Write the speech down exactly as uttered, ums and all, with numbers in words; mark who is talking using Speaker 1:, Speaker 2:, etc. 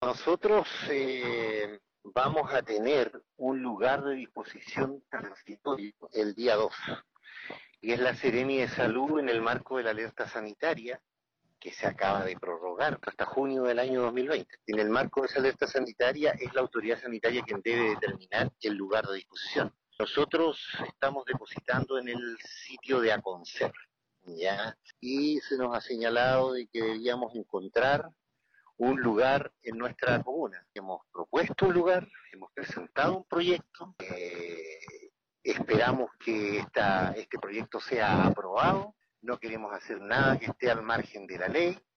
Speaker 1: Nosotros eh, vamos a tener un lugar de disposición transitorio el día dos, y es la Seremi de Salud en el marco de la alerta sanitaria que se acaba de prorrogar hasta junio del año dos mil veinte. En el marco de esa alerta sanitaria es la autoridad sanitaria quien debe determinar el lugar de disposición. Nosotros estamos depositando en el sitio de Aconcer, ¿ya? Y se nos ha señalado de que debíamos encontrar un lugar en nuestra comuna. Hemos propuesto un lugar, hemos presentado un proyecto, eh, esperamos que esta, este proyecto sea aprobado, no queremos hacer nada que esté al margen de la ley,